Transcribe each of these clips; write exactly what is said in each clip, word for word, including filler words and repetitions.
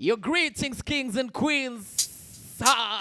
Your greetings, kings and queens. Ah.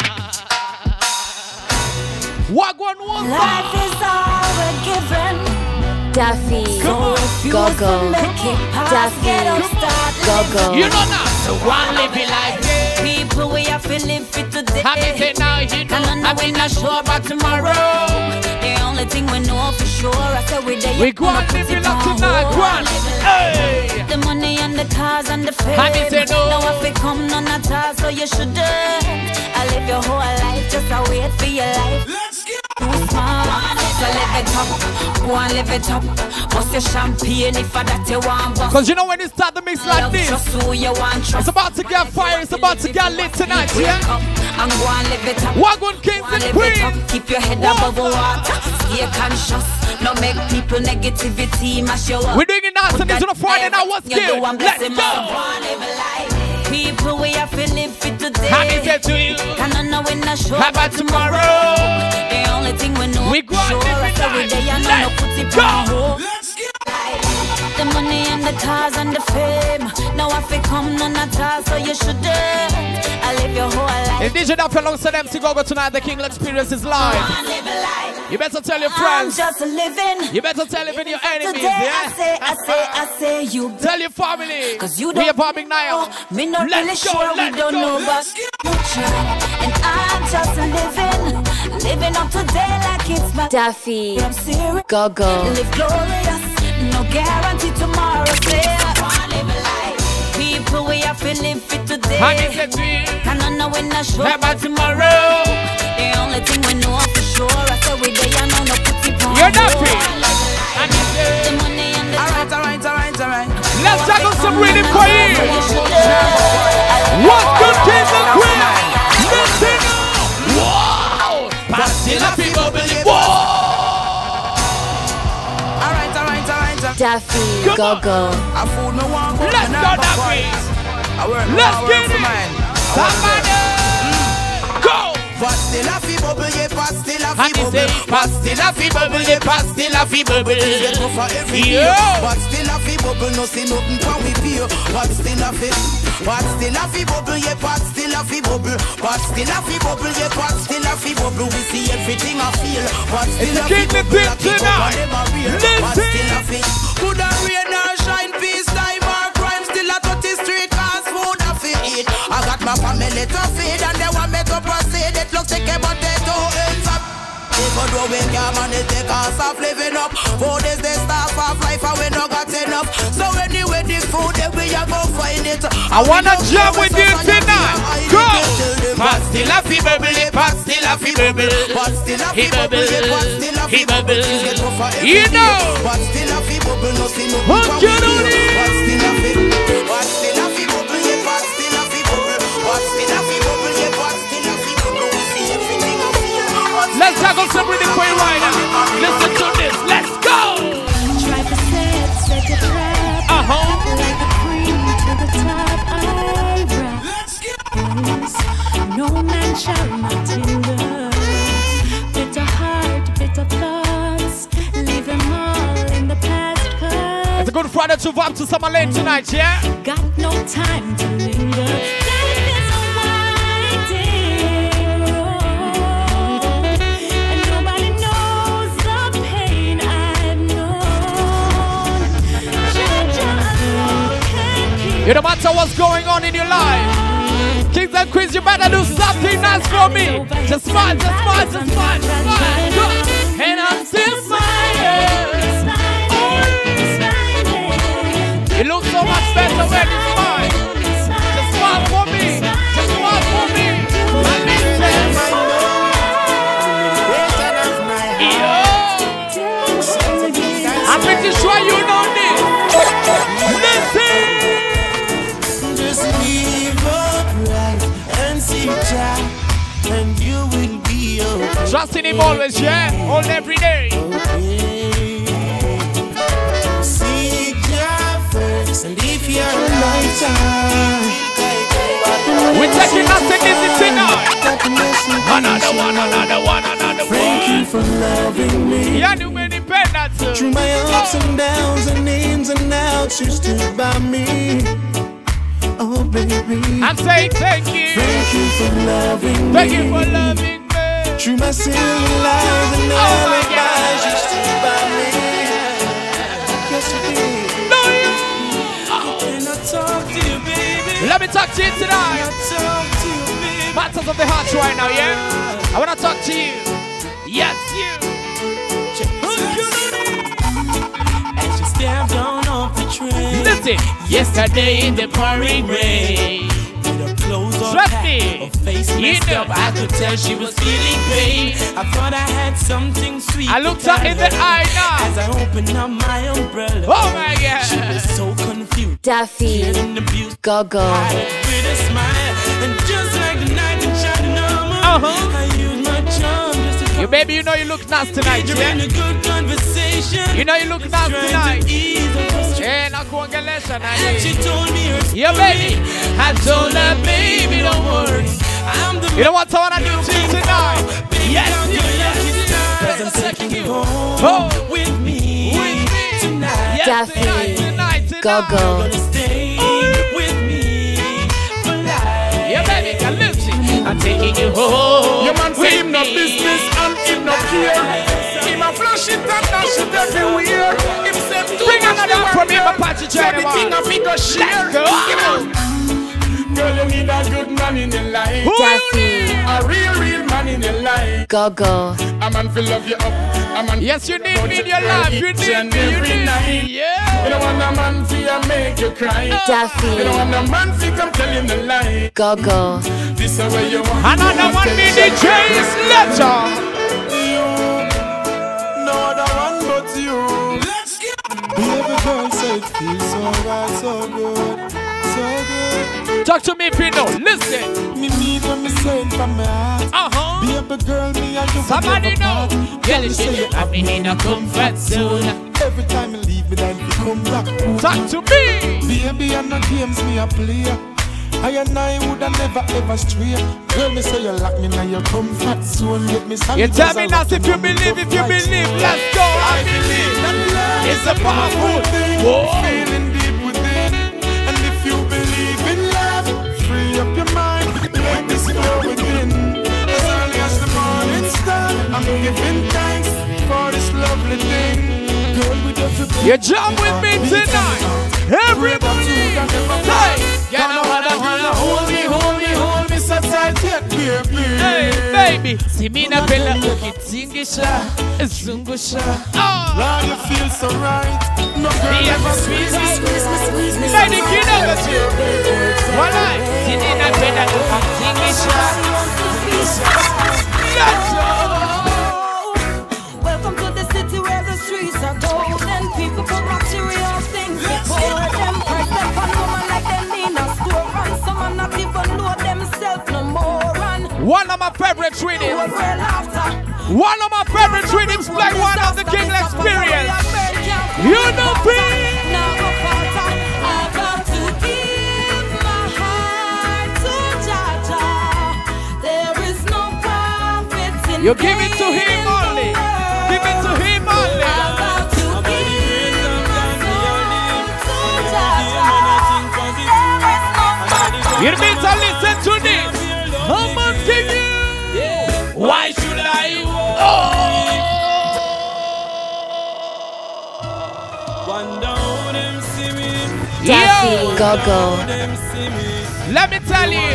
What one was life is all we're given. Daffy, go go, Daffy, go go. You know now, so one live your life. People we have to live for today. Happy say now, you know, I will not show about tomorrow. The only thing we know for sure, I say we there. We go and live your life tonight, go on. Hey. The money and the cars and the fame. Happy say no. Now if it come none at all, so you shouldn't. I live your whole life, just I wait for your life. Let's go. Too small, so live it up. Go and live it up. Bust your champagne if I that you want. Cause you know when you start the mix like this, it's about to get fire, it's about to get lit tonight, yeah? I'm going to live it up. Wagwan kings and queens. Keep your head above the water. Stay conscious. No make people negativity mash you up. We're doing it now, so this is the Friday now. What's good? Let's go. People we have to live for today. Happy say to you. Can I know when I show how about tomorrow? The only thing we know we go sure on every day I know no put it on. Let's go. The money and the cars and the fame. Now if it come none at all, so you shouldn't. I live your whole life. If D J Duffy alongside M C Gogo tonight, the King Experience is live. You better tell your friends. I'm just living. You better tell even your enemies, Today yeah? I say, I say, I say you. Tell your family. Cause you we don't are bombing now. Me not let's really go, sure let's we don't go. know, but you try. And I'm just living. Living up today like it's my Daffy, I'm serious. go go. Live glorious. No guarantee tomorrow. Say I live a life. People we have to live for today. Happy say to you. Can I know when I show how about tomorrow? The only thing we know for sure, I say we there, I know no put it on. You're not free. The money and the alright, alright, alright, alright. Let's juggle some rhythm for you. What good kings and queens? Listen up. Wow. Passing up in bubbly. Whoa. Alright, alright, alright. Daffy, go go. I fool no one go. Let's go, Daffy. Let's get it. Somebody. Go. But still a fi bubble, yeah, but still a fi Happy bubble. say, But still a fi bubble, yeah, but still a fi bubble. Get go for every year. But still a fi bubble, no see nothing from we pay. But still a fi, but still a fi bubble, yeah, but still a fi bubble. But still a fi bubble, yeah, but still a fi bubble. We see everything I feel. But still a fi bubble, I keep up on them a real. But still a fi, could a rain or shine, peace, time or crime, still a dirty street, cause food a fi eat. I got my family to feed and they want me to proceed. It looks like a potato ends up. Even though we can't manage the cost of living up, food is the staff of life and we no got enough. So anyway, this food that we are gonna find it. I wanna jump with you tonight. Go. But still a fi bubble, but still a fi bubble, but still a fi bubble, but still a fi bubble. You know. But still a fi bubble, no see no. But still a fi, but still a fi bubble, but still a fi bubble, but still a fi bubble, but still a fi bubble. Let's tackle some rhythm for you right now. Listen to this. Let's go. Try to set, set a trap. Uh-huh. Like the cream to the top. I rise. No man shall not hinder. Bitter heart, bitter thoughts. Leave them all in the past. Cause it's a good Friday to vibe to Summer Lane tonight, yeah? got no time to linger. It don't matter what's going on in your life. Kings and queens, you better do something nice for me. Just smile, just smile, just smile, just smile. Go. And I'm still smiling. You look so much better when you smile. Just smile for me. Just smile for me. Let me tell my Yo. I'm pretty sure you know this. Listen. And you will be okay. Trust in him always, yeah? All every day. Okay. Seek your first, and if you're lighter, we're taking nothing easy tonight. Another one, another one, another one. Thank you for loving me. Yeah, you made it better too. Through my ups and downs and ins and outs, you stood by me. Oh, baby. I'm saying thank you. Thank you for loving Thank me. you for loving me. Through my silly lies and Oh my alibis, you stood by me. Yes, you did. No, you. Can I talk to you, baby? Let me talk to you tonight. Can I talk to you, baby? Matters of the heart right now, yeah? I wanna talk to you. Yes, you. As you stepped on off the train. Listen. Yesterday in the pouring rain. With her clothes all Trust packed, me. her face messed You know. up, I could tell she was feeling pain. I thought I had something sweet. I looked her in the eye now. As I opened up my umbrella. Oh my God. She was so confused. Daffy, And abused. Gogo, With a smile, and just like the night in China, Uh-huh. I used my charm just to You baby, you know you look nice tonight, you're in yeah? a good conversation. You know you look nice Trying tonight. to ease her frustration. Yeah, na kuongelesha na She yeye. told me her Yeah, baby. I told her, baby, don't worry. I'm the You know what I wanna do to you tonight? Yes, you, you, yes, Cause I'm yes. taking you home Oh. with me, With me. tonight. Yes, Daffy, tonight, tonight, tonight. Gogo, Gonna stay with me for life. Yeah, baby, can listen. I'm taking you home. Your man say with him no me. business and him no care. Him a flush it and dash it everywhere. Him say too Bring much another the one from world. him, Apache So the thing China. a figure share. Let's go. Girl, you need a good man in your life. Who you Daffy, need? A real, real man in your life. Gogo, A man feel love you up. A man Yes, you feel need about me in you your life. You each need and me. You every need night. me. You Yeah. don't want a man for you make you cry. You Daffy, don't want a man for you come tell you the lie. Gogo, This is where you want. Another one me D J is Ledger. You, no other one but you. Let's go. Baby girl say it feels so right, so good, so good. Talk to me if you know. Listen. Me need when me say it from my heart. Uh-huh. Baby girl, me and you Somebody never know. part. Yeah, Girl, you say you have me in a comfort zone. every time you leave me, then you come back. Talk to me. Baby, I'm not games me a play. I and I woulda never ever stray. Girl, me say you lock me in your comfort zone. Let me stand You tell me as I now rock if you you on the believe, if you tough believe. lights. Let's go. I believe. It's a powerful thing. Whoa. Feeling deep within. And if you believe in love, free up your mind. Let this flow within. As early as the morning star, I'm giving thanks for this lovely thing. Girl, with every You jump with me tonight. Everybody. Hey. You know what I wanna hold me, hold me, hold me so tight. Hey, baby. See me na pela ukitingisha, zungusha. Oh. Lord, you feel so right. No girl Me ever ever squeeze me, squeeze me, squeeze me. Lady, you know that you. One night. See me na pela ukitingisha. Let's go. Welcome to the city where the streets are cold and people put material things before them. Price them for woman like they mean a store and some are not even know themselves no more. And One of my favorite rhythms. world after. One of my favorite rhythms play one of the King Experience. You know me. Now go falter. I got to give my heart to Jaja. There is no profit in You give it to him only. Give it to him only. I got to give my soul to Jaja. There is no profit. You need to listen to this. I'm asking you. Why should I? Oh. Daffy, Yo. Gogo, Let me tell you.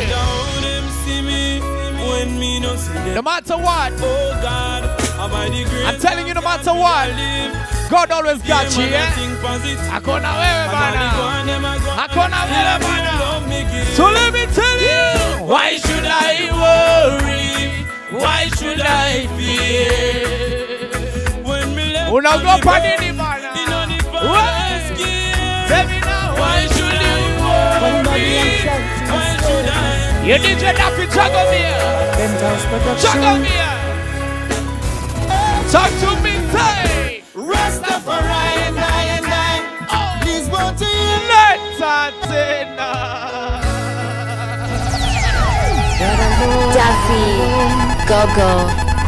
No matter what, I'm telling you, no matter what, God always got you, yeah? Hakuna wewe bana. Hakuna wewe bana. So let me tell you, why should I worry? Why should I fear? Unaogopa nini bana? What? Tell me now, why should you worry? Why should I? You need your Daffy, juggle me here. Juggle me here. Talk to me, say. Rastafari and I and I. Oh. Please won't you Let's Athena. Daffy, Gogo,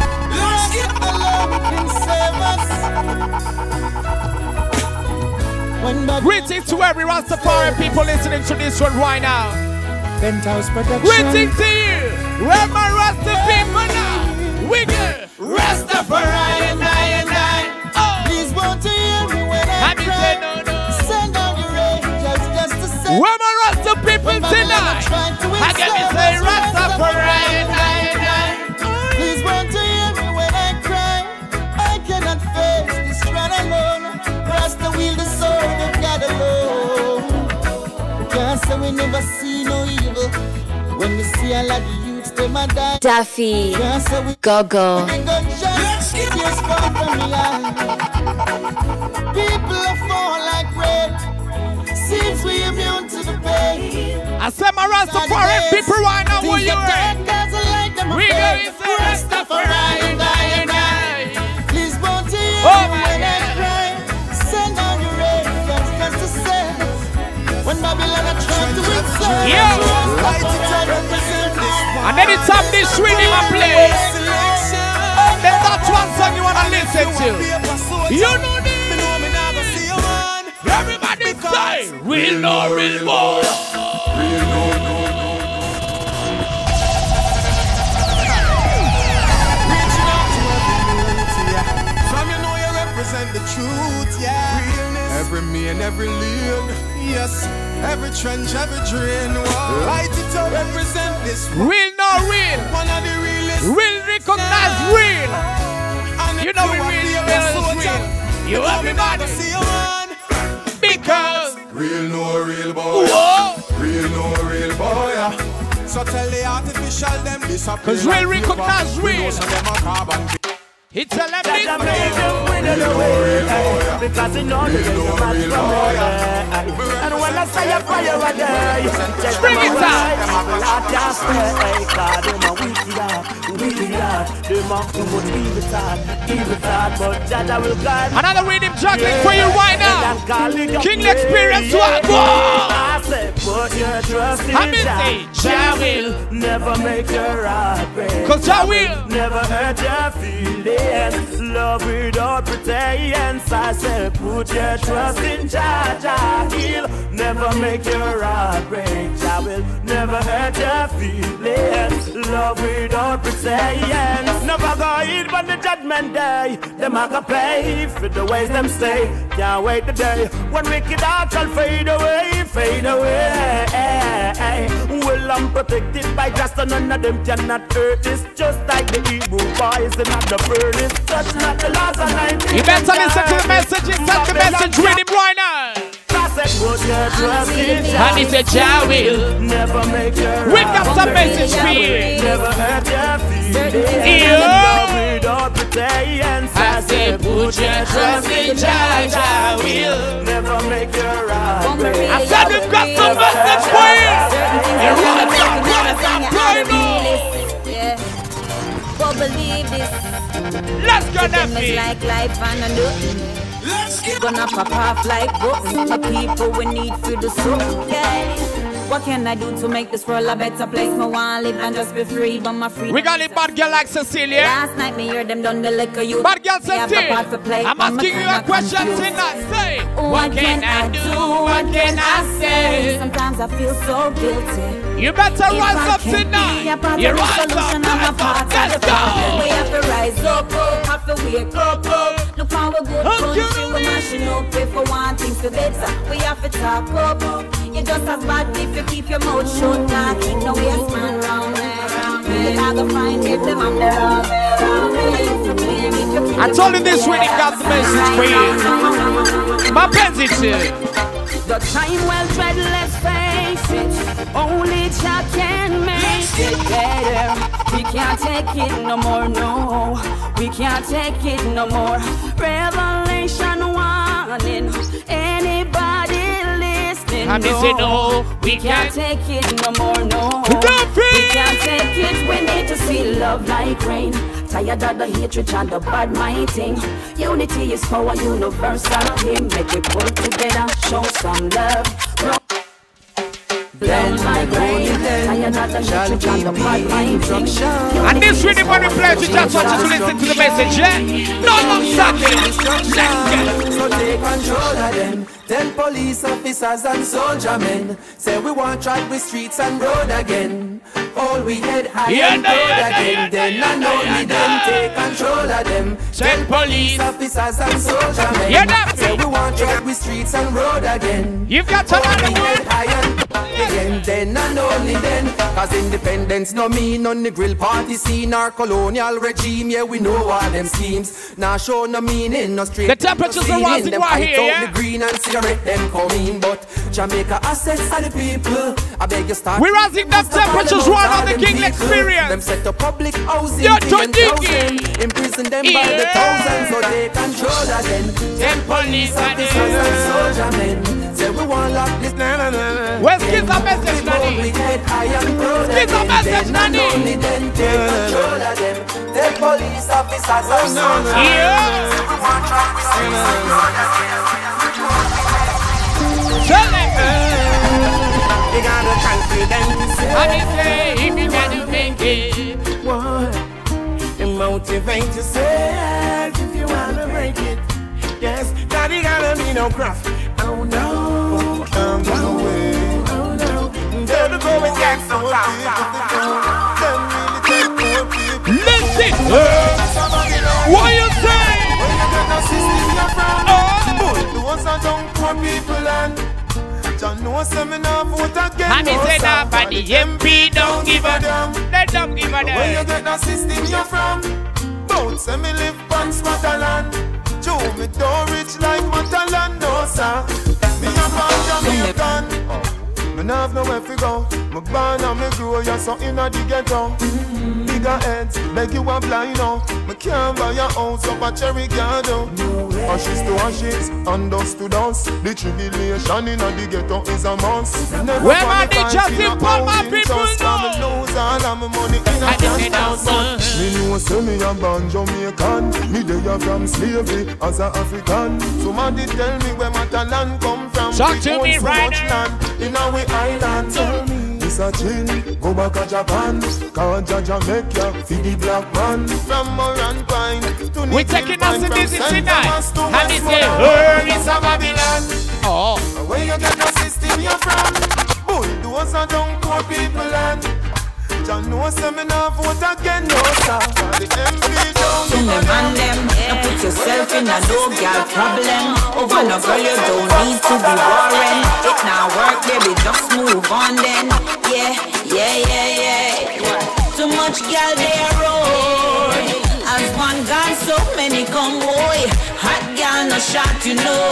Let's get the love and save us. Greetings to every Rastafari people listening to this one right now. Penthouse production. Greetings to you. Where my Rasta people now? We get Rastafari and I and I. Oh. Please won't you hear me when I Happy cry? say no, no. Send down your angels just to say. Where my Rasta people tonight? I get me say Rastafari and I and I. Please won't you hear me when I cry? I cannot face this run alone. Rasta will the soul of God alone. Can't say we never see no evil. When we see a lot of youths, they might die. Daffy, Can't say we Go-Go. tears fall from the eye. People are fall like rain. Seems we immune to the pain. I said my Rastafari people right now, where you at? We go inside Rastafari and I and I. Please won't you hear Oh, me my when I God. cry? Send down your angels just to say. When Babylon are trying to insult. Yeah. And anytime this rhythm I play, then that's one song you wanna listen to. You know this. Everybody say, real no real boy. From you know you represent the truth, yeah. Realness. Every man, every lane, yes. Every trench, every drain. Wow. Light it up, represent this. Real no real. One of the realest. Real recognize real. And You if know we are real, the real is soldier, real. You let me everybody. never see you man. Because Real no real boy. whoa. Real no real boy. yeah. So tell the artificial them disappear. Cause real recognize We real. know some them a carbon. He tell them this. Real no real boy. yeah. Because you know Real no real boy. yeah. and when I say a fire a day, just Bring it down. I can't stay, God, them a wicked heart, wicked heart. Them a too much evil thought, evil thought, but Jah will guide. Another rhythm juggling for you right now. King Experience what? Whoa. I say, put your trust in I mean, say, Jah. Jah will. Never make your heart break. Cause Jah will. Never hurt your feelings. Love without pretense. I say, put your trust in Jah. Jah heal. Never make your heart break. Jah will never hurt your feelings. Love without pretense. Never go in but the judgment day. Them a go pay for the ways them stay. Can't wait the day when wicked hearts shall fade away, fade away. Well, I'm protected by just none of them cannot hurt this. Just like the Hebrew boys and not the furnace. Touch not the laws of nineteen. You better listen to the message inside the message rhythm right now. Put your trust in Jah. And he said Jah will. Never make your Wake up some message for you. never hurt your feelings. Yeah. Love without pretense. I said put your trust in Jah. Jah will. Never make your heart break. I said we've got some message for you. You run up, run up, run up. Yeah. But believe this. Let's go, Them is Daffy. like life and a look. Gonna pop off like books. The people we need for the soul. Yeah. What can I do to make this world a better place? Me want live and just be free, but my freedom. We got a bad girl like Cecilia. Last night me hear them done the liquor you. Bad girl Me have a part to Cecilia. play, I'm but me asking you a kinda question confused. tonight. Say, what can I do? What can I say? Sometimes I feel so guilty. You better If rise I up can't be a tonight. part You of the rise solution, up, I'm a rise part up. of Let's the problem. We go. have to rise up, have to wake up. Look how we good How country, can we we? mashing up. If we want things to better, we have to talk up. You just as bad if you keep your mouth shut. Nah, keep no waste man round there. You gotta find if them up there. I told you this when it got the message for you. My pen's it too. The time well tread, let's face it. Only Jah can make it better. We can't take it no more, no. We can't take it no more. Revelation warning. Anybody listening? I'm missing no. We We can't can't. take it no more, no. Daffy! We can't take it. We need to see love like rain. Tired of the hatred and the bad minding. Unity is power, universal team. Make it work together, show some love. Blend my brain. Tired shall be destruction. And this really when we play, you just want you to listen to the message, yeah? No long sucking. So take control of them. Tell police officers and soldier men, say we want try with streets and road again. All we head high yeah, and no, road yeah, again. yeah, Then yeah, and yeah, only yeah, them yeah. take control of them. Tell police officers and soldier men, yeah, say we want try with streets and road again. You've got to All learn we head high and again. Then and only then, cause independence no mean on the grill party scene or colonial regime. Yeah, we know all them schemes. Now show no meaning, no straight. The temperatures are rising right here, yeah? The green and cigarette them coming, but Jamaica assets are the people. I beg you start. We're rising the temperatures right on the King Experience. Them set up public housing. You're too diggy. Imprison them yeah. by the thousands, so they control of them. Them police officers and soldier men. Say we want lock this. Where's Kids a message, Nanny? Kids a message, Nanny. Only then take control of them. Them police officers and soldier men. Yeah. Say we want lock this. Tell them. You got a confidence. And they say, if you can make it. What? And motivate yourself if you wanna break it. Yes, daddy gotta be no craft. Oh no, I'm the way. Oh no, they're the go and get so Listen. What you say? When you get no system, you're from. Oh, the ones that don't poor people and. John knows them enough vote again. And he said that but the M P don't give a damn. They don't give a damn. Where you get the system you're from? Both say me live on Scotland. Joe me don't rich like Matalan, no sir. Me a born Jamaican. Me nah have nowhere to go. Me born and me grow, you're so inna the ghetto. Bigger heads, beg you a blind now. Me can't buy your house up a Cherry Garden. Ashes to ashes, and dust to dust. The tribulation in the ghetto is a must. Where are the justice for my people now? Me lose all of my money in a cash house. Me know say me a born Jamaican. Me dey a from slavery as a African. Somebody tell me where my talent come from. Talk to me right now. In our island, tell me. This a chill, go back to Japan. Cause Jamaica, feed the black man. From Moran Pine to we're taking us in this tonight. And he say, oh, it's a Babylon. Oh. Where you get no system you're from? Bulldozer are don't poor people and John knows them enough vote again, no sir. The M P don't in the man them, now put yourself in a no girl problem. Over no girl you don't need to be worrying. It now work, baby, just move on then. Yeah, yeah, yeah, yeah. Too much girl there road. As one gone, so many come boy. Hot girl no shot, you know.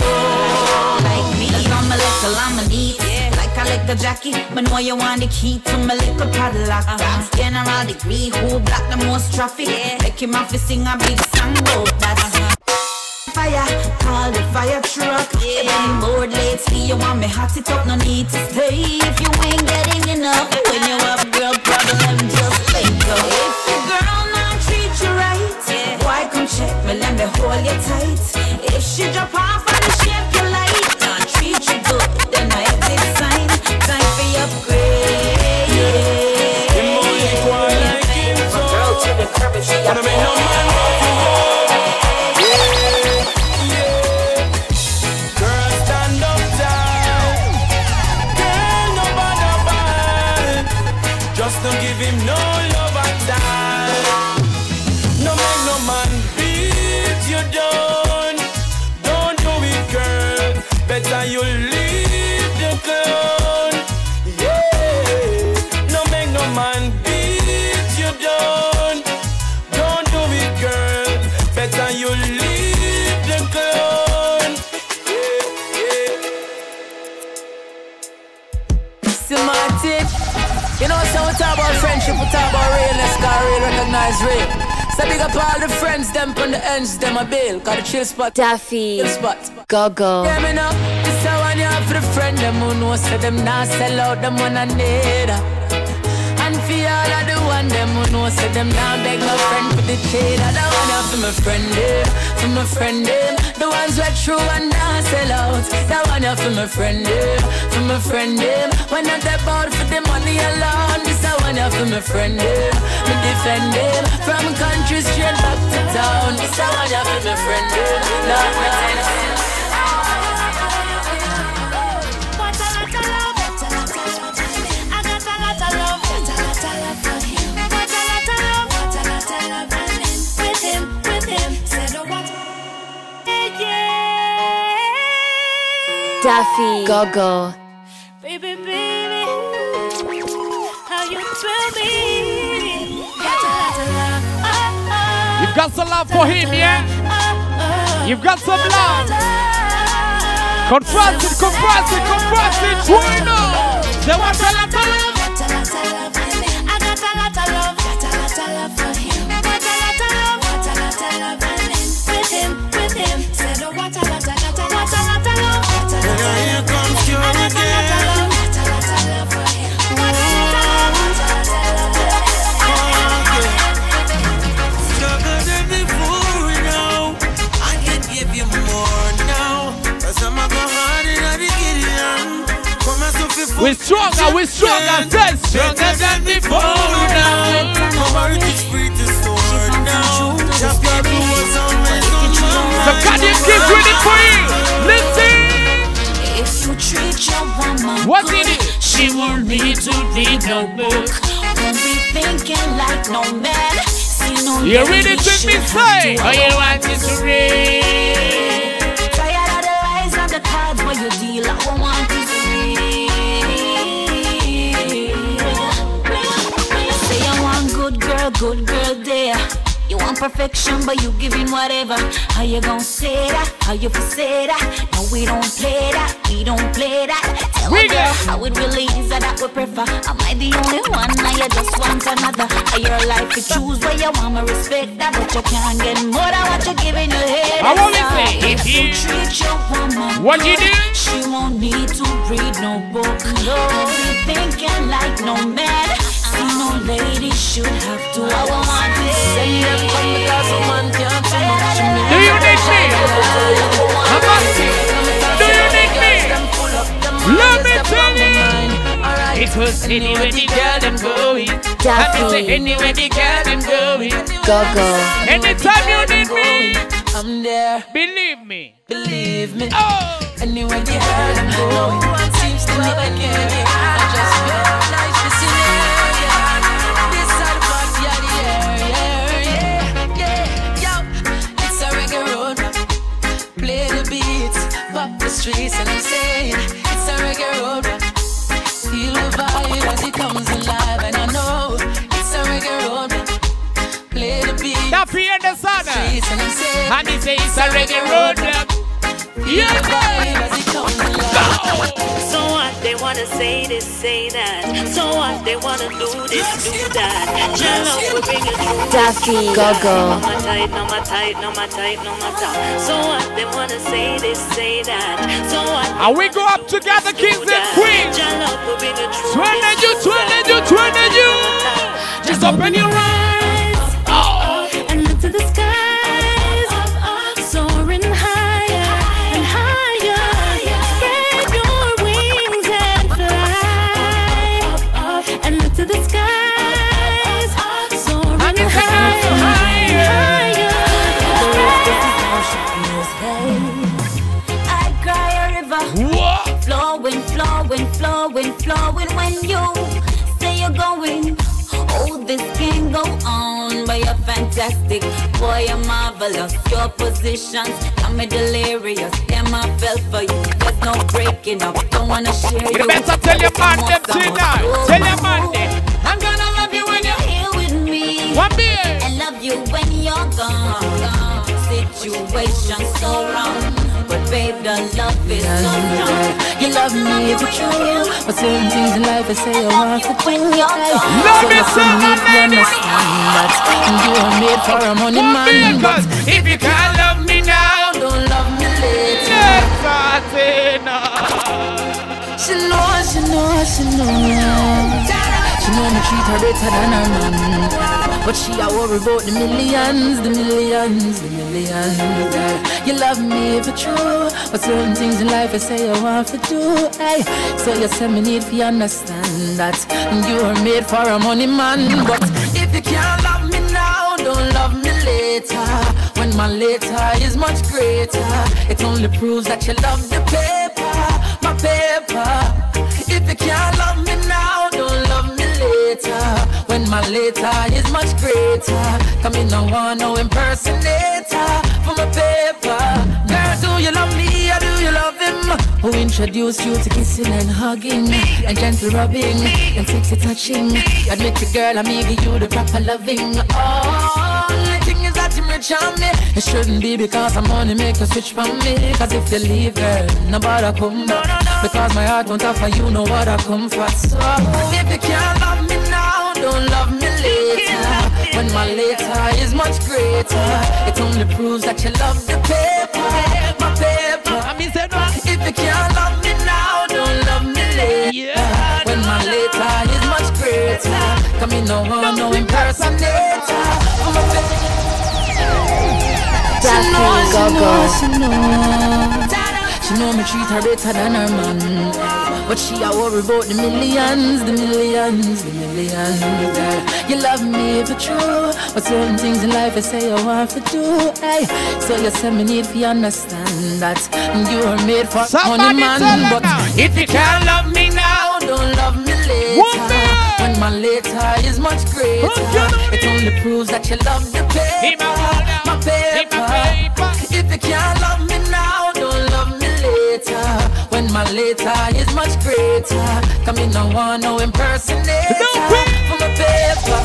Like me, I'm a little, I'm a neat. I like the jacket, but know you want the key to my little padlock. uh-huh. General degree, who block the most traffic? Yeah. Make him have to sing a big song about that. uh-huh. Fire, call the fire truck. Yeah. Been bored lately, you want me hot it up, no need to stay. If you ain't getting enough, when you have girl problem, just let go. If your girl not treat you right, yeah. Why come check me, let me hold you tight. If she drop off on the shape you like, not treat you good, then I exit sign. Time for your upgrade. Yeah. The more you go like him, so wanna make no man want to go. Yeah, yeah. Girl, stand up tight. Girl, no bother bad. Just don't give him no love at time. No make no man beat you down. Don't do it, girl. Better you leave the clown. Yeah. No make no man beat you down. Don't do it, girl. Better you leave the clown. Yeah, yeah. Semantic. You know, so we talk about friendship, we talk about realness, cause real recognize real. So big up all the friends, them on the ends, them a bail. Got a chill spot, Daffy, chill spot. Go-Go. Yeah, me know, this how one you have for the friend, them who know, say them not sell out, them one and need. And for all of the one, them who know, say them not beg no friend for the trade. I don't want you for my friend, them, for my friend, them. The ones who are true and not sell out. That one you for my friend, them, for my friend, them. When I step out for the money alone, this how for my friend them. Me defend them from country straight back to town. This I want for my friend them. Not pretend. What a lot of love. I got a lot of love. Got a lot of love for him. What a lot of love. What a lot of love with him, with him. Said oh what? Yeah. Daffy, Go-Go. Baby, baby, how you feel me? Got a lot of love. Oh, oh. You've got some love for him, yeah? Oh, oh. You've got some love. Confront it, confront it, confront it. Join up. They want a lot of love. Got a lot of love. I got a lot of love. Got a lot of love for him. Got a lot of love. Got a lot of love with him, with him. Said oh what a lot, got a lot, what a lot of love. Got a lot of love. Here comes you again. Got a lot of love for him. What a lot of love. What a lot of love. Stronger than before now. I can give you more now. Cause I'm a go hard in the Gideon. Come and so feel We're stronger, we're stronger, say stronger than before now. Come on, it's free to soar now. Just got to what's always on my mind. So can you keep ready for you? Listen. If you treat your woman What's good, in it? she won't need to read no book. Won't be thinking like no man. See no You lady really took me should say, have oh to you want it to read. tired of the lies and the cards where you deal. I won't want this real. Say you want good girl, good girl there. You want perfection, but you giving whatever. How you gon' say that? How you for say that? No, we don't play that. We don't play that. Tell me girl how it really is that we prefer. Am I the only one? Now you just want another. Are your life to choose where you want me respect that, but you can't get more than what you're giving your head. I want to say, if you treat your woman what you do? she won't need to read no book. No, be thinking like no man. See no lady should have to. I want it. Say them come because a man can't too much. Do you need me? I'm asking. Do you need me? Let me tell you. It was anywhere the girl them going. Daffy, I say anywhere the girl them going. Go-Go. Anytime you need me, I'm there. believe me. Believe me. Oh. Anywhere the girl them going. No one seems to me like it. I just feel nice to see you. This side party of the air, yeah, yeah, yo. It's a reggae road. Play the beats, pop the streets, and I'm saying it's a reggae road. Feel the vibe as it comes alive, and I know it's a reggae road. Play the beats, Daffy and the Son. streets, and I'm saying And he say it's a reggae road. Yeah, as it comes alive. So what they wanna say this, say that. So what they wanna do this, do that. Jello will bring it through. Daffy, No Go-Go. my tight, no my tight, no my tight, no my tight. So what they wanna say this, say that. So what and we go up together, kings and queens. Jello will bring it through. Twin and you, twin and you, twin and you. Just open your eyes. Oh. And look to the skies, soaring higher and higher. Spread your wings and fly. And look to the skies, soaring And it's higher and higher. higher. I cry a river, What? flowing, flowing, flowing, flowing. When you say you're going, oh, this can go on. But you're fantastic, boy, you're marvelous. Your positions got me delirious. Damn, I fell for you. There's no breaking up. Don't wanna share you. You better tell your man them tonight. Tell your man them. I'm gonna love you when you're here with me. one beer. And love you when you're gone. Situation so wrong, but babe, the love is so strong. You love me if it's true, but certain things in life I say I want to When you're gone, Love so me that so you need to lady. understand that you are made for a money One beer, man, but cause if you can't love me now, don't love me later. let's start it now. She know, she know, she know. She know me treat her better than her man. But she a worry about the millions, the millions, the millions. Girl, you love me for true, but certain things in life I say I want to do. Hey, so you say me need to understand that you are made for a money man. But if you can't love me now, don't love me later. When my later is much greater, it only proves that you love the paper, my paper. If you can't love me now, don't love me later. When my later is much greater, come in no one, no impersonator for my paper. Girl, do you love me or do you love him? Who introduced you to kissing and hugging and gentle rubbing and sexy touching? Admit it, girl, I'm giving you the proper loving. Oh, the thing is that you're rich on me. It shouldn't be because I'm money make you switch from me. Cause if you leave, girl, nobody come back. Because my heart won't offer you know what I come for. So if you can't love me now, don't love me later. When my later is much greater, it only proves that you love the paper, my paper. I mean, say no. If you can't love me now, don't love me later. Yeah, when my later is much greater, come in no one, no impersonator. Daffy Go-Go. She know, she know me treat her better than her man. But she a worry about the millions, the millions, the millions. Girl, you love me for true, but certain things in life I say I want to do. Hey, so you say me need to understand that you are made for money man. But if you can't love me now, don't love me later. When my later is much greater, it only proves that you love the paper, my paper. If you can't love me now, don't love me later. When my later is much greater, come in no one, no impersonator for my paper.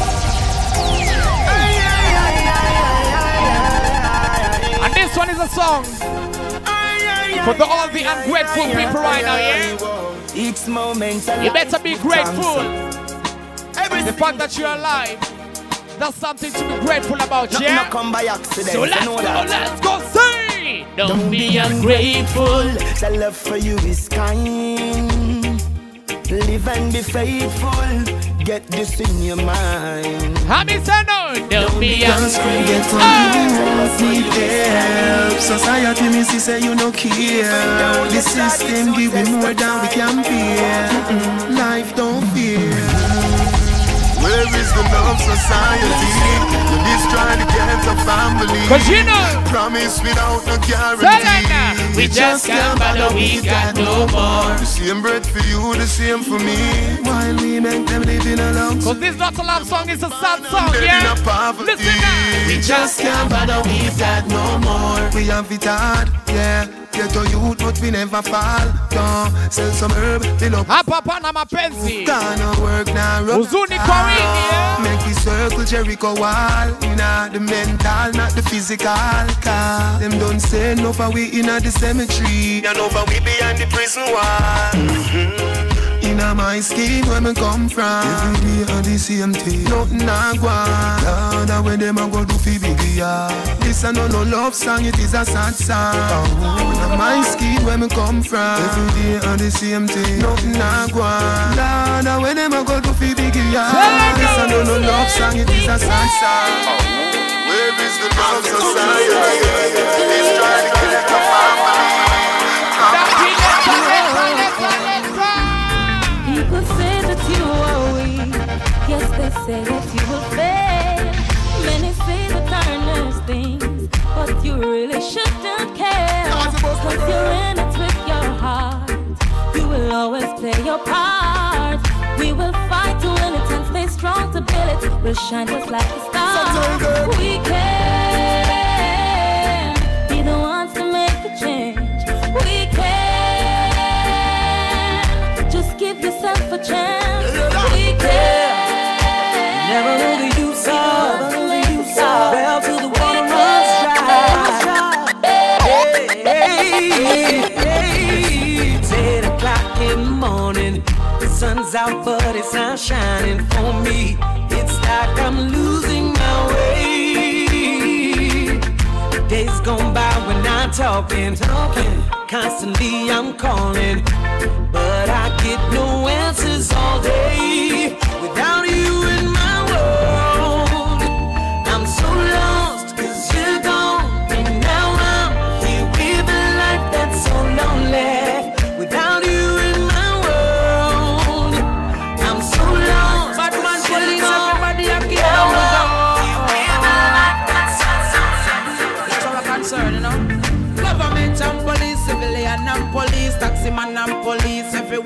And this one is a song for the, all the ungrateful people right now, yeah? Each moment you better be grateful. The fact that you're alive, that's something to be grateful about, Nothing yeah? not come by accident. So let's go, let's go, say! Don't, Don't be ungrateful. The love for you is kind. Live and be faithful. Get this in your mind. Happy say no. Don't, Don't be ungrateful. Get on you, need help. Society misses say you no care. The system give me more than we can bear. Mm-mm. Life don't fear. Where is the love society? You destroy the get a family. Cause you know, promise without no guarantee. We just can't bother, we got no more. The same bread for you, the same for me. While we make them live in a love. Cause this not a love song, it's a sad song, yeah? Listen now. We just can't bother, we got no more. We have it hard, yeah. Get to youth, but we never fall. Don't sell some herb, fill up. Hapa pana mapenzi. Gonna work now. Uzuni kwa wingi, yeah. Make we circle Jericho wall. You know the mental, not the physical. Cause them don't say no for we in the cemetery. You know for we behind the prison wall. Mm-hmm. In my scheme where me come from, every day on the same thing. Nothing I want. Lord, where them a go do fi biggie, yeah. This a no no love song, it is a sad song. Oh, in my scheme where me come from, every day on the same thing. Nothing I want. Lord, where them a go do fi biggie, yeah. This a no no love song, it is a sad song. Where is the love society? It's trying to get the family. People say that you are weak. Yes, they say that you will fail. Many say that earnest things, but you really shouldn't care. Cause you're in it with your heart. You will always play your part. We will fight to win it and stay strong to build it. We'll shine just like a star. We can be the ones to make the change. We can. Give yourself a chance. We can. Never know the use of. Well to the water runs dry. Hey, hey, hey. It's eight o'clock in the morning. The sun's out, but it's not shining for me. It's like I'm losing my way. Days gone by, we're not talking, talking. Constantly I'm calling, but I get no answers all day. Without you in my world,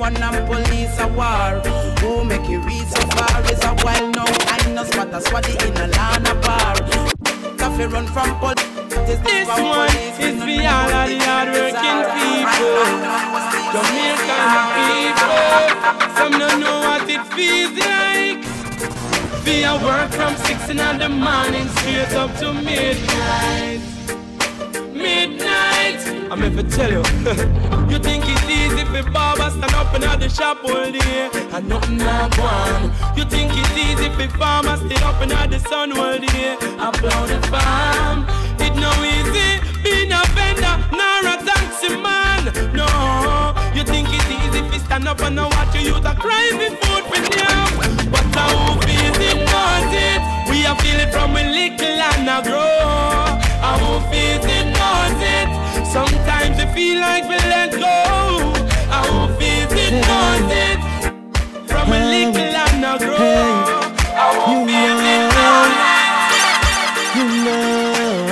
one and police a war. Who make you reach so far is a while now. I know spot a swatty in a Lana bar. Coffee run from police. This one is for all of the hard-working people, Jamaican people. Some don't know what it feels like. We are work from six in the morning straight up to midnight. Midnight. I'm here to tell you. You think it's easy for Baba stand up in the shop all day and nothing not one. You think it's easy for farmers stay up in the sun all day and plow the farm. It no easy being a vendor nor a taxi man. No, you think it's easy if you stand up and watch your youth a cry for food for them. But how feels it knows it. We are feel it from a little and a grow. How feels it knows it. Sometimes you feel like we let go. How feels it knows it. From a little and a grow. How feels it knows it. You know,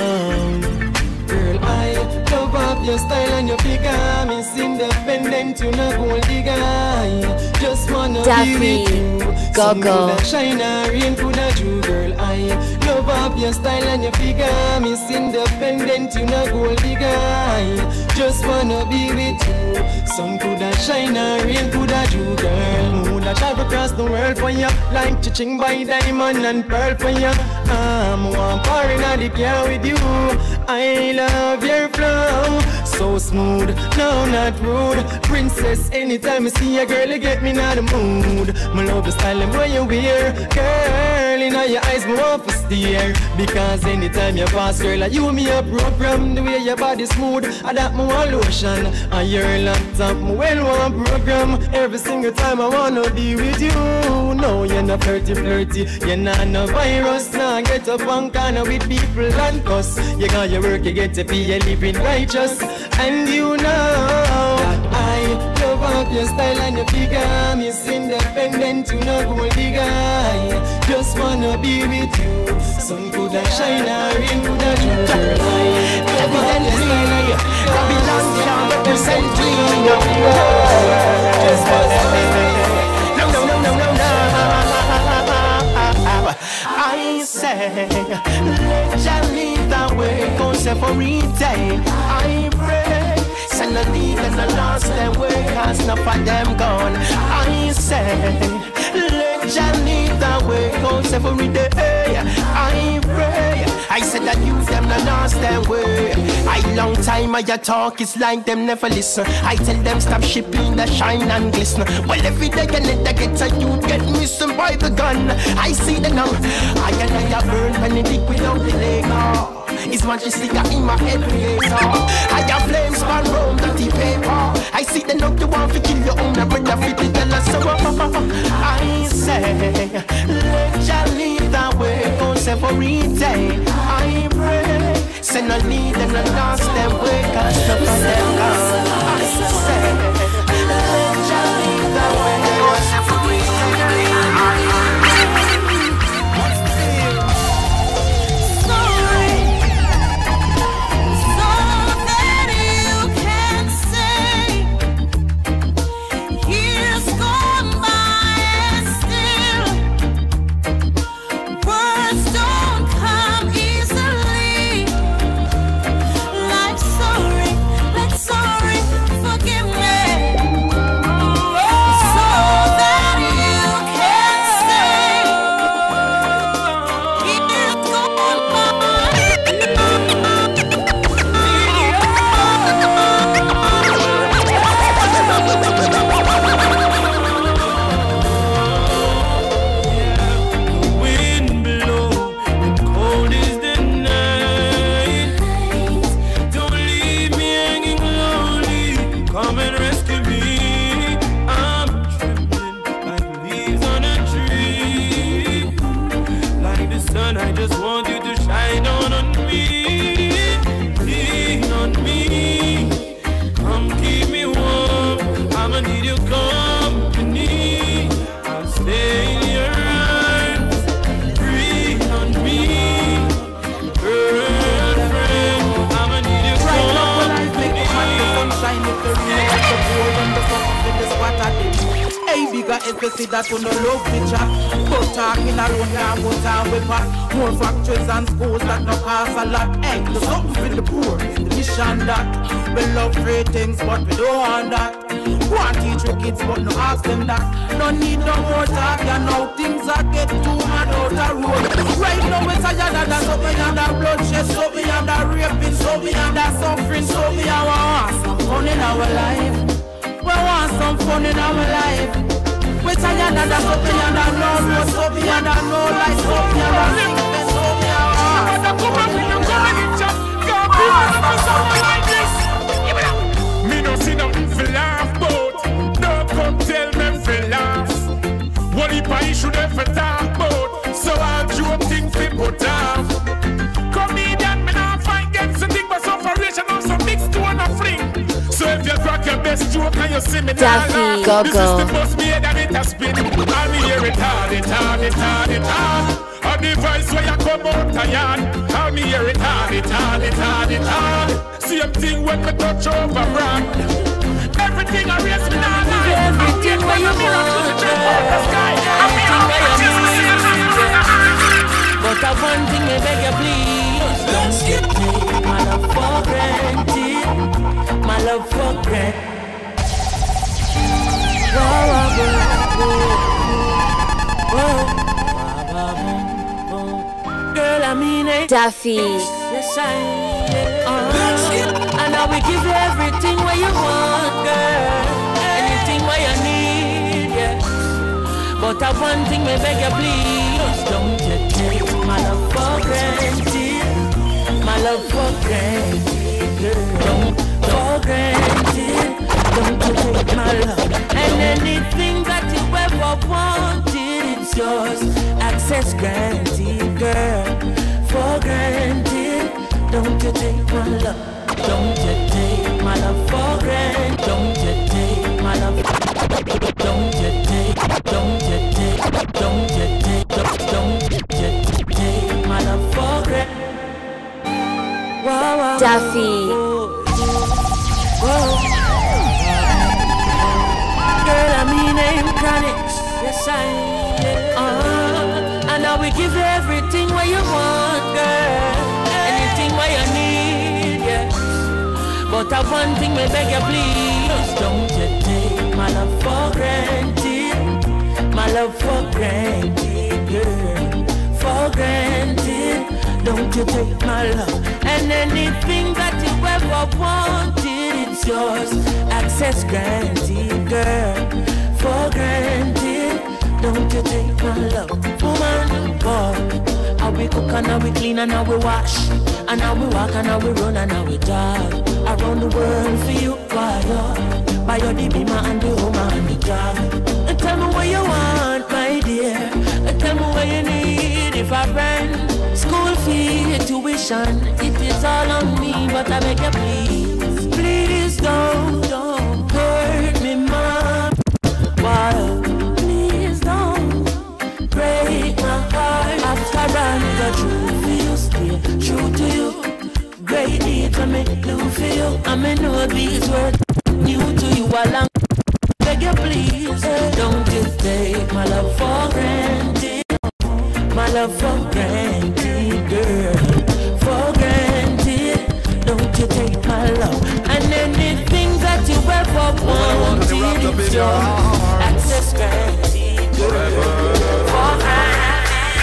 girl, I love up your style and your figure. Miss independent, you know, gold digger. Just wanna Daffy, be with you. go Sun go. coulda shine or rain coulda drew, girl. I love up your style and your figure. Miss independent, you know, gold digger. Just wanna be with you. Sun coulda shine or rain coulda drew, girl. Woulda travel across the world for you, like Chiching by diamond and pearl for you. I'm one par in the car with you. I love your flow, so smooth, no not rude. Princess, anytime I see a girl, you get me in the mood. My love the style and where you wear, girl. In your eyes, me want to steer. Because anytime you pass, girl, you me a program. The way your body smooth, I that me want lotion. On your laptop, me well want program. Every single time I wanna be with you. No, you're not flirty flirty, you're not no virus. Now get up on corner with people and cuss. You got your work, you get to be a living righteous. And you know that I love up your style and your figure. Miss independent, you know gold digger. Just wanna be with you. Sun coulda shine or rain coulda drew, girl. I love up your style and your figure. Babylon can't represent me. Just wanna be with you. No, no, no, no, no, no. I say, let you lead the way, go separate day. I pray, send a lead and the lost them way, cause enough of them gone. I say, let you lead the way, go separate day. I pray, I said that you them the lost them way. I long time I talk, it's like them never listen. I tell them stop shipping the shine and glisten. Well every day I let the get a you get missing by the gun. I see the now, I and I burn when it dick without the leg. Oh. It's majestic in my head creator. I got flames span round dirty paper. I see the note you want to kill your own brother fit the tell us so. I say, let you lead the way, go separate day. I pray, send a lead and a lost them way, cause the for them gone. I say, let you lead the way, go separate day. Sorry, that you no love picture. But talking alone can't put on with pot. More factories and schools that no cost a lot. Hey, do something for the poor, it's the mission that. We love great things but we don't want that. Want teach your kids but no ask them that. No need no more talk, you know things are get too mad out the road. Right now we're tired of that, so we under bloodshed, so we under raping, so we under suffering, so we want some fun in our life. We want some fun in our life. We're tired of that, so we under no road, so we under no light, so we under sickness, so we want some fun in our life. Like this. Me no see nothing for laugh, but don't come tell me for laugh. What if I should ever talk about? So I'll joke things we put off. Comedian, me not find get something but some operation or some mixed to on a fling. So if you crack your best joke and you see me Daffy, go, this go. is the bus me head and it a spin. I'll me hear it hard, it hard, it hard, it hard. A device where you come out a yard. I'll me hear it hard, it hard, it hard, it hard. Same thing when me touch over brand. Everything I raise me now life. Everything where you want, everything where you need. But I one thing I beg you please, don't get me my love for granted, my love for granted. Whoa, whoa, whoa, whoa. Girl, I mean it. Daffy. Yes, I uh, and I will give you everything where you want, girl. Anything where you need, yes. But I one thing me beg you please, don't you take my love for granted, my love for granted, girl. Don't for granted, don't you take my love. And anything that you ever wanted, it's yours. Access granted, girl. For granted, don't you take my love. Don't you take my love for granted. Don't you take my love. Don't you take, don't you take, don't you take, don't you take my love for granted. Wow, wow, Daffy. Whoa. Girl, I mean I'm chronic. Yes, I am. Uh-huh. And I will give you everything where you want, girl. Anything where you need, yes. But I one thing me beg you please, don't you take my love for granted, my love for granted, girl. For granted, don't you take my love. And anything that you ever wanted, it's yours. Access granted, girl. For granted, don't you take my love. Woman, boy, how we cook and how we clean and how we wash, and how we walk and how we run and how we jog. Around the world for you, why you? By your D B, my and the home and the job. And tell me what you want, my dear. And tell me what you need if I rent. School fee, tuition, it is all on me, but I beg you please. Please don't, don't hurt me, mom. Why? Please don't break my heart. After I got true for you, stay true to you. Great deeds I make do for you. I may know these words new to you along. Beg you please, don't you take my love for granted. My love for granted, girl. For granted, don't you take my love. And anything that you ever wanted, it's your access granted, girl. For granted.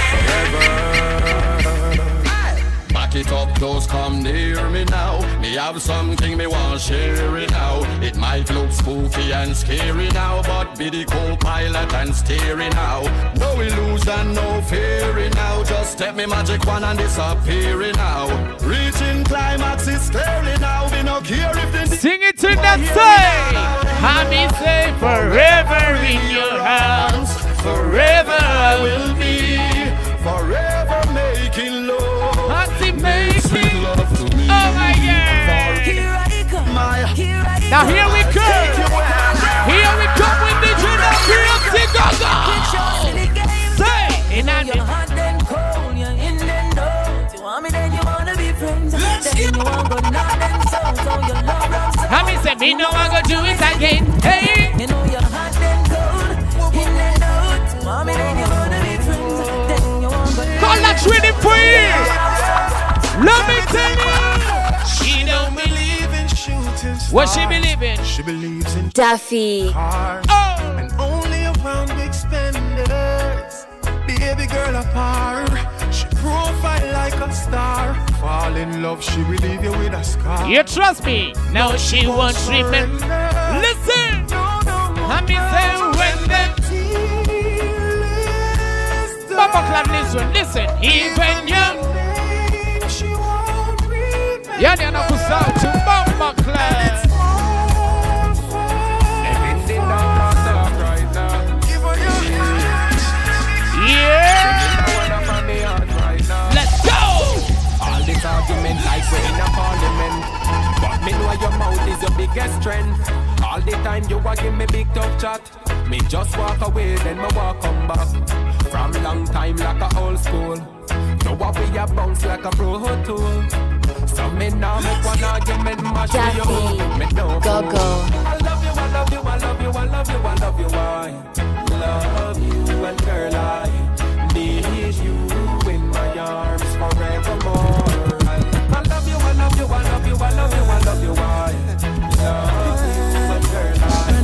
Back it up, those come near me now. Me have something me want share it now. It might look spooky and scary now, but be the co-pilot and steering now. No illusion, no fearing now. Just step me magic one and disappearing now. Reaching climax is clearly now. We no care if the sing it to that say. I me say forever in your house. Forever I will be. Forever making love. Making love to me. Oh my God. Here I come. My, here I now here we come. Here we come with the Junior Creative Gaga. Say, in and you're hot and cold, you're in and out. You want me then you wanna be friends. Let's then you want go not and so so you love love so. I mean say me no I go do it again. Hey. You know you're hot and cold, in and out. much ready for you. Let me tell you. She don't believe in shooting stars. What she believe in? She believes in Duffy. cars. Oh. And only around big spenders. Baby girl apart. She profile like a star. Fall in love, she will leave you with a scar. You trust me? No, she won't remember. Listen. Let me say when them Papa Clan, listen, listen. Even you. Yeah, they're not out to Bamba Clan. Yeah. Let's go. All this argument like we're in a parliament. But me know your mouth is your biggest strength. All the time you a give me big tough chat. Me just walk away, then me walk come back. From long time like a old school. Now what we a bounce like a pro tool. So me now make one argument match with you. Me no Go go. I love you, I love you, I love you, I love you, I love you, I love you, and girl I need you in my arms forevermore. I love you, I love you, I love you, I love you, I love you, I love you, and girl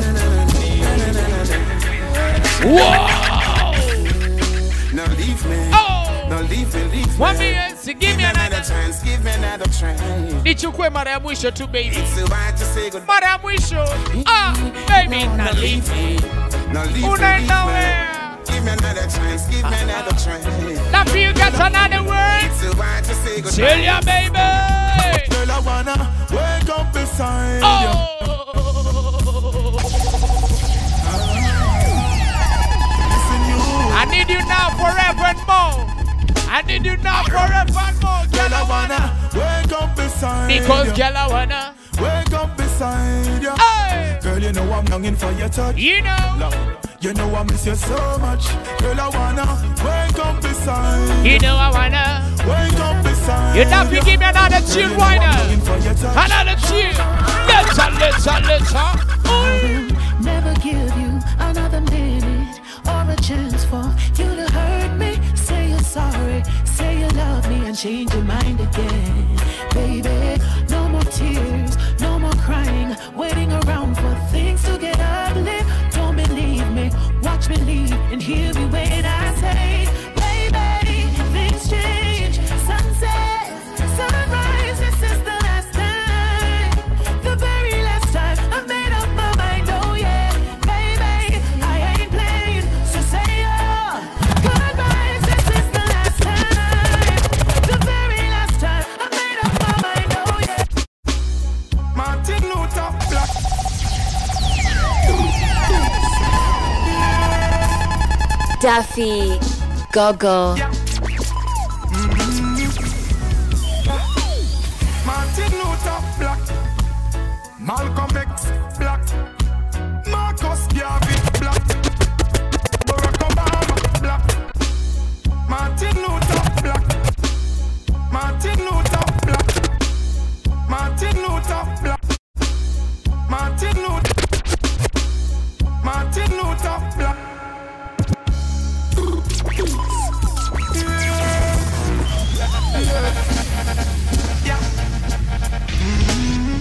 I need you. Whoa! Now leave me. Oh! Now leave me, leave me. One minute, give, give me another chance, give me another chance. Nichukwe mara ya mwisho tu baby. It's the right to say goodbye. Mara ya mwisho. Ah, baby, now leave me. Now leave me, Unaenda leave where? me. Give me another chance, give me another chance. Now you get another word. It's the right to say goodbye. Tell ya baby. Girl, I wanna wake up beside oh. you. I need you now forever and more. I need you now forever and more. Girl, I wanna wake up beside you. Because girl, I wanna wake up beside you. Hey. Girl, you know I'm longing for your touch. You know. Love. You know I miss you so much. Girl, I wanna wake up beside you. You know I wanna wake up beside you. You have to give me another tune, why not? Another tune. Let's go, let's go, let's go. I will never give you another minute or a chance for you to hurt me. Say you're sorry, say you love me, and change your mind again. Baby, no more tears, no more crying, waiting around for things to get ugly. Don't believe me, watch me leave, and hear me when I say, baby, things change. Sunset, sunrise, this is the last time, the very last time I've made up my mind. Oh yeah, baby, I ain't playing, so say oh, goodbye. This is the last time, the very last time I've made up my mind. Oh yeah. Martin Luther Black. Duffy, go go. Yeah. Mm-hmm. Martin Luther Black. Malcolm X Black. Marcus Garvey Black. Barack Obama Black. Martin Luther Black. Martin Luther Black. Martin Luther Black. Martin Luther. Martin Luther Black. Yeah. Mm-hmm.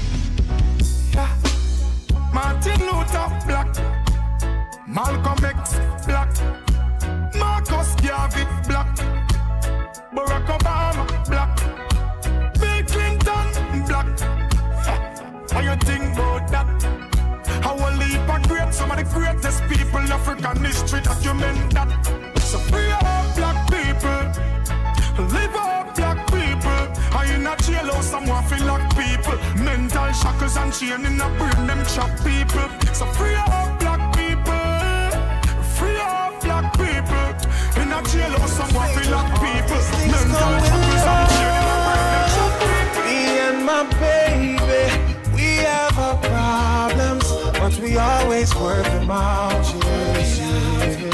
Yeah. Martin Luther Black. Malcolm X Black. Marcus Garvey Black. Barack Obama Black. Bill Clinton Black. How you think about that? How a leap of great, some of the greatest people in African history document that. So free up black people. Live up black people. I in a jailhouse, someone feel like people. Mental shackles and chain in a brain, them chop people. So free up black people. Free up black people. In a jailhouse, someone feel like people. Mental shackles and chain in a brain, them chop people. Me and my baby, we have our problems, but we always work them out. Yes, yes.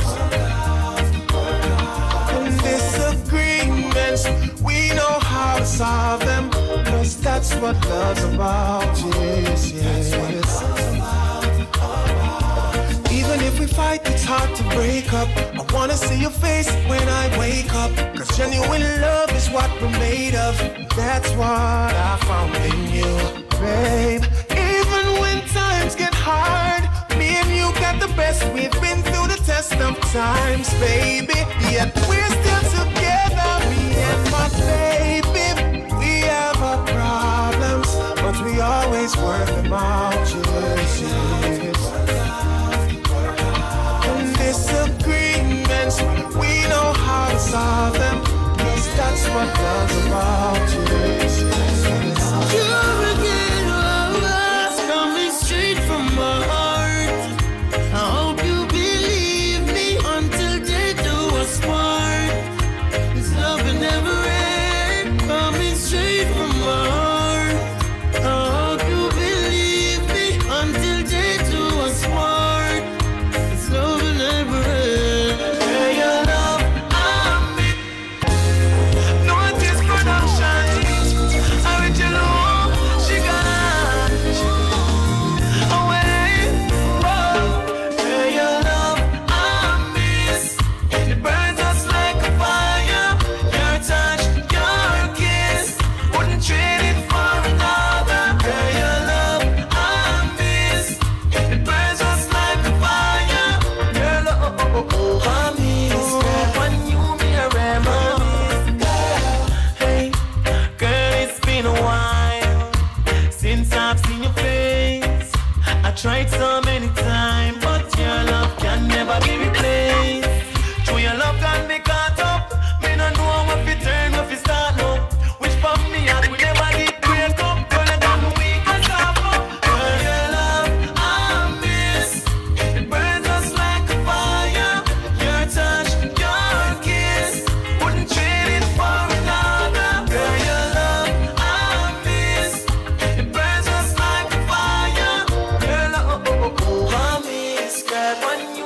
Disagreements, we know how to solve them, cause that's what love's about. Yes, yes. Even if we fight, it's hard to break up. I wanna see your face when I wake up, cause genuine knowing love is what we're made of. That's what I found in you, babe. Even when times get hard, me and you got the best. We've been through the test of times, baby. Yet we're still together, me and my baby. We have our problems, but we always work them out, yes, yes. And disagreements, we know how to solve them, cause that's what love's about, yes, yes. You're again, it's coming straight from my heart. I hope you believe me until they do us part. This love will never end, coming straight from my heart. I hope you believe me until they do us part. This love will never end. Yeah, your love, I'm in. No, it is production. I reach you low, she got away. Oh, yeah, your love, I miss. It burns us like a fire. Your touch, your kiss, wouldn't trade it for another. Yeah, your love, I miss. It burns us like a fire. Your love, I miss. When you me a reminisce. Hey, girl, it's been a while since I've seen your face. I tried so many times, but your love can never be replaced. True, your love can be caught up. Me no know what fi turn, what fi start now. Which for me, I will never get break up. Girl, I got me weak and soft up. Girl, your love, I miss. It burns us like a fire. Your touch, your kiss, wouldn't trade it for another. Girl, your love, I miss. It burns us like a fire. Girl, oh, oh, oh, I miss. Girl, when you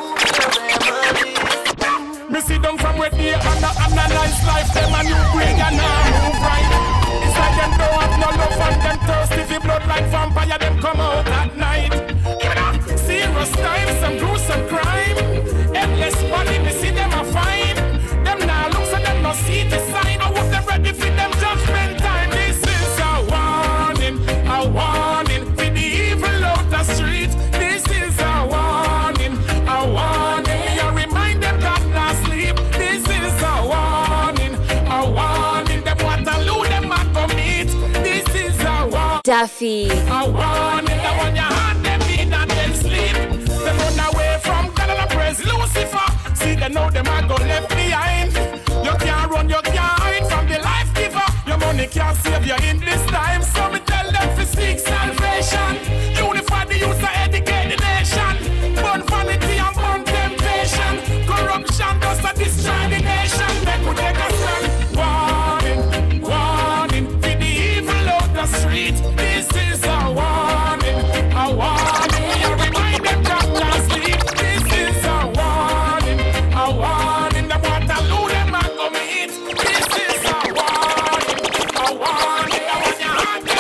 reminisce. Me see them from where they under and a nice life. Them a new breed and now move right. It's like them don't have no love and them thirsty for blood like vampire. Them come out at night. You know, serious time, some gruesome crime. Endless body, me see them a fine. Them now look so them no see the sign. I hope them ready for them judgment time. This is a warning, a warning for the evil out the street. This is a warning, a warning. Me a remind them that not sleep. This is a warning, a warning. Them Waterloo, them a go meet. This is a warning, Duffy. a warning. That when your hand them in and them sleep. Them run away from God and praise Lucifer. See they know them a go left behind. You can't run, you can't hide from the life giver. Your money can't save you in this time. So me tell them to seek salvation. Unify the youth and educate the nation. Burn vanity and burn temptation. Corruption does a destroy the nation. They could take a stand. Warning, warning for the evil out the street. This is a warning, a warning. I remind them that not sleep. This is a warning, a warning. The Waterloo them a go meet. This is a warning, a warning. I want your hand them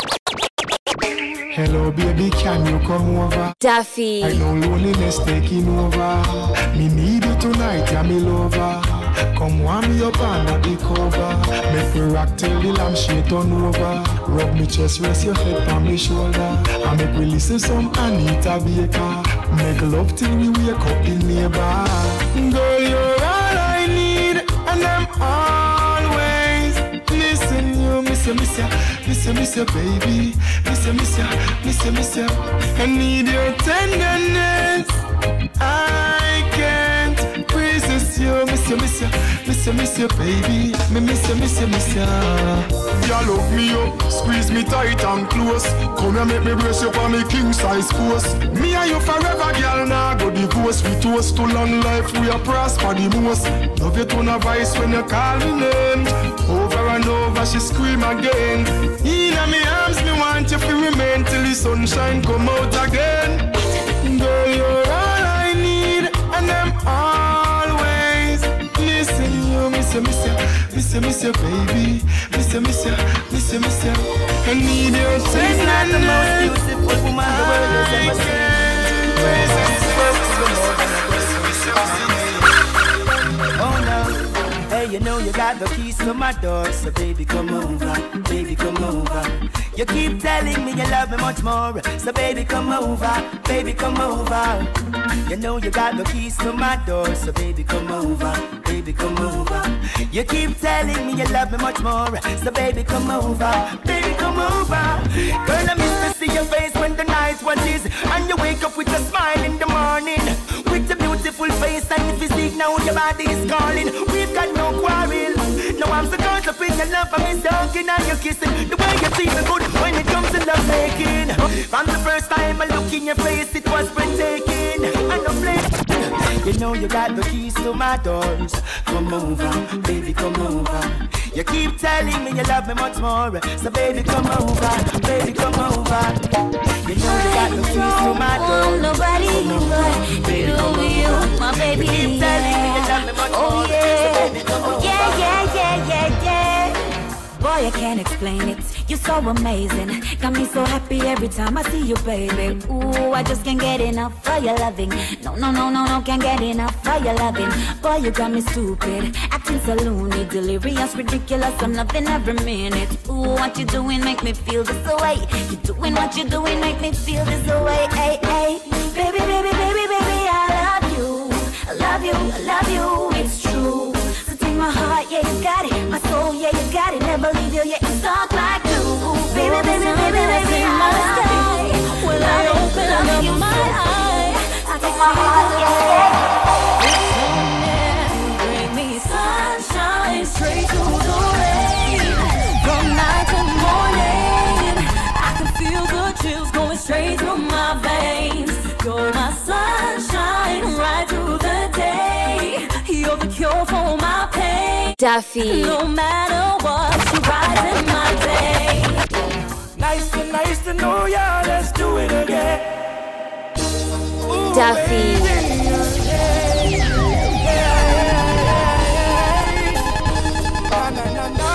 Hello, baby, can you come over? Duffy. I know loneliness taking over. Me need you tonight, yeah, me lover. Come warm me up under the cover. Make me rock till the lampshade turn over. Rub me chest, rest your head on me shoulder. And make we listen some Anita Baker. Make love till we wake up in neighbor. Girl, you're all I need, and I'm always missing you. Miss you, miss you, miss you, miss you, baby. Miss you, miss you, miss you, miss you. I need your tenderness. I can't resist you. Miss you, miss you, miss you, miss you, baby. Me miss you, miss you, miss you. You love me up, squeeze me tight and close. Come here, make me brace you for me king size post. Me and you forever, girl, now go divorce. We toast to long life, we are prosper the most. Love you tone of voice when you call me name. Over and over, she scream again. In my arms, me want you to remain till the sunshine come out again. Girl, you're all I need, and I'm always missing you. Miss you, miss you, miss you, miss you, baby. Miss you, miss you, miss you, miss you. I need your She's not the most beautiful woman the world has ever seen. Oh no, hey you know you got the keys to my door. So baby, come over, baby, come over. You keep telling me you love me much more. So baby, come over, baby, come over. You know you got the keys to my door. So baby, come over, baby, come over. You keep telling me you love me much more. So baby, come over, baby, come over. Girl, I miss to see your face when the night watches, and you wake up with a smile in the morning. With a beautiful face and physique, now your body is calling. We've got no quarrel. No, I'm so close to bring your love for me, talking and you kissing. The way you feel me good when it comes to love making. From the first time I look in your face, it was breathtaking. And I'm playing. You know you got the keys to my doors. Come over, baby, come over. You keep telling me you love me much more. So baby, come over, baby, come over. You know you got the keys to my doors. Nobody but you, you, my baby. You keep telling me you love me much oh, more. Yeah. So baby, come oh, over. Yeah, yeah, yeah, yeah, yeah. Boy, I can't explain it. You're so amazing. Got me so happy every time I see you, baby. Ooh, I just can't get enough for your loving. No, no, no, no, no, can't get enough for your loving. Boy, you got me stupid, acting so loony, delirious, ridiculous. I'm loving every minute. Ooh, what you doing make me feel this way. You doing what you doing make me feel this way. Hey, hey, baby, baby, baby, baby, I love you. I love you, I love you. It's true. My heart, yeah, you got it. My soul, yeah, you got it. Never leave you, yeah, it's stuck like glue. Baby, baby, baby, baby, I love you. When I open up my eyes, I take my heart, yeah, yeah. Bring me sunshine straight to the rain. From night to morning, I can feel the chills going straight through my veins. You're my sunshine right through the day. You're the cure for my pain. Duffy. No matter what, you brighten my day. Nice to, nice to know ya. Let's do it again. Ooh, Duffy. Baby. Yeah, yeah, yeah, yeah. Na, na, na.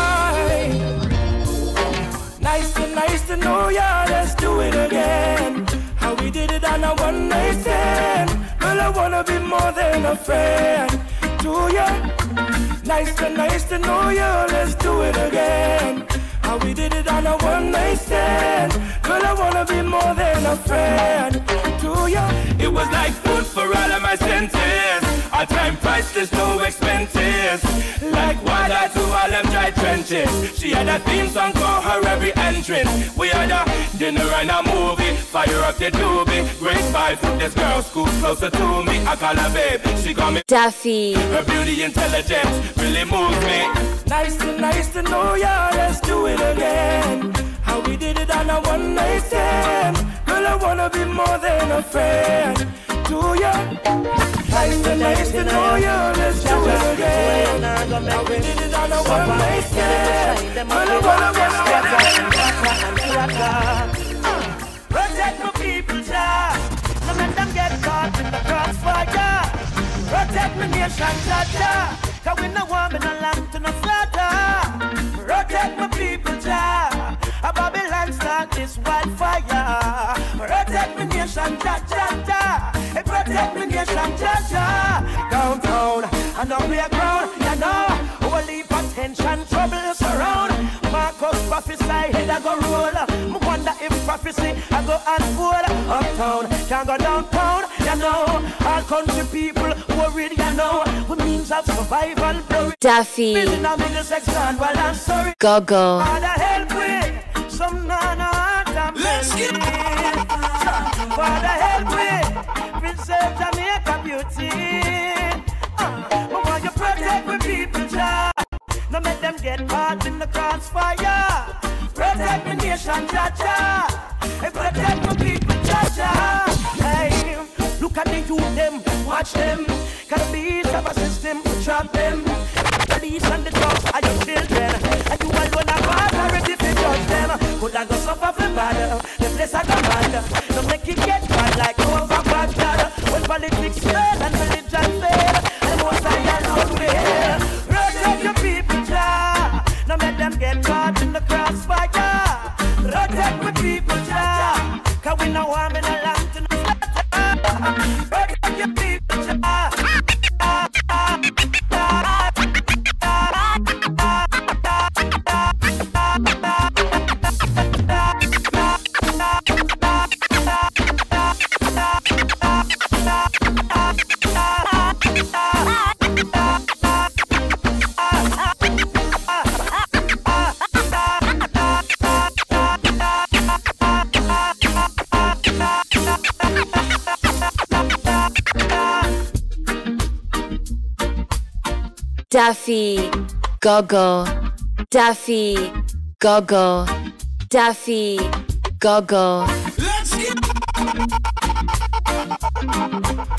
Nice to, nice to know ya. Let's do it again. How we did it on a one night stand. Girl, I wanna be more than a friend to ya. Nice to, nice to know ya. Let's do it again. How we did it on a one night stand. Girl, I wanna be more than a friend to ya. It was like food for all of my senses. Our time priceless, no expenses. Like water to all them dry trenches. She had a theme song for her every entrance. We had a dinner and a movie. Fire up the doobie. Great vibes with this girl, scoop closer to me. I call her babe, she call me Duffy. Her beauty, intelligence really moves me. Nice to, nice to know ya. Let's do it again. How we did it on a one night stand. Girl, I wanna be more than a friend to ya. Nice to, nice to know ya. Let's do it again. How we did it on a one night stand. Girl, I wanna be more than a friend. Protect my people, Jah. No let them get caught in the crossfire. Protect my nation, Jah, Jah. Cause we no want me no land to no slaughter. Protect my people, Jah. A Babylon start this wildfire. Protect my nation, Jah, Jah, Jah. Hey, protect my nation, Jah, Jah. Downtown and up here ground, you know. Holy potential trouble surround. Marcus prophesy, head I go roll. I wonder if prophecy I go unfold. Uptown, can't go downtown, you know. All country people worried, you know. With means of survival, blurry. Duffy. Gogo. Father, help with some nana and melody. Father, help with preserve Jamaica beauty. Uh, but while you protect the people, Jah, no make them get caught in the crossfire. Protect the nation, Jah, Jah. Hey, protect the people, Jah, Jah. Hey, look at the youth, them, watch them. Can the beast of a system to trap them? Police and the drugs are your children. And you alone are bad, already to judge them. Could I go suffer for bad? The place I command. Don't make it get bad like over Baghdad. When politics fail and religion fail, and most I alone will. Protect your people, Jah. Now make them get caught in the crossfire. Protect my people, Jah. Cause we know I'm in a land to no slaughter. Protect your people, Jah. Daffy, Gogo, Daffy, Gogo, Daffy, Gogo. Let's get